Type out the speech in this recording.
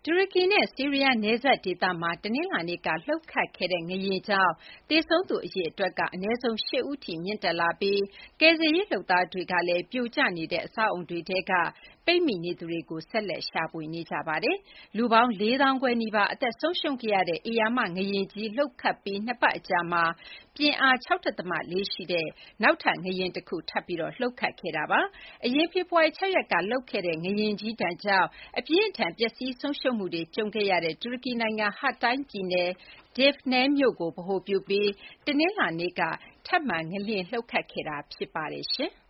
တူရကီနဲ့ ဆီးရီးယား နယ်စပ်ဒေသမှာ တနင်္လာနေ့က လှုပ်ခတ်ခဲ့တဲ့ ငလျင်ကြောင့် သေဆုံးသူ အရေအတွက်က အနည်းဆုံး ၈ ဦးထိ မြင့်တက်လာပြီး ကယ်ဆယ်ရေး လုပ်သားတွေကလည်း ပြိုကျနေတဲ့ အဆောက်အအုံတွေထဲက ပိတ်မိနေသူတွေကို ဆက်လက် ရှာဖွေနေကြပါတယ်။ လူပေါင်း ၄ သောင်းခွဲနီးပါး အသက်ဆုံးရှုံးခဲ့ရတဲ့ ဧရာမ ငလျင်ကြီး လှုပ်ခတ်ပြီး ၂ ပတ်အကြာမှာ ပြင်းအား ၆ ဒသမ ၄ ရှိတဲ့ နောက်ထပ် ငလျင်တခု ထပ်ပြီး လှုပ်ခတ်ခဲ့တာပါ။ အရင် ဖေဖော်ဝါရီ ၆ ရက်က လှုပ်ခဲ့တဲ့ ငလျင်ကြီးဒဏ်ကြောင့် အပြင်းအထန် ပျက်စီးဆုံးရှုံးမှုတွေ ကြုံခဲ့ရတဲ့ တူရကီနိုင်ငံ Hatay ပြည်နယ် Defne မြို့ကို ဗဟိုပြုပြီး တနလာၤနေ့က ထပ်မံ ငလျင်လှုပ်ခတ်ခဲ့တာ ဖြစ်ပါတယ်။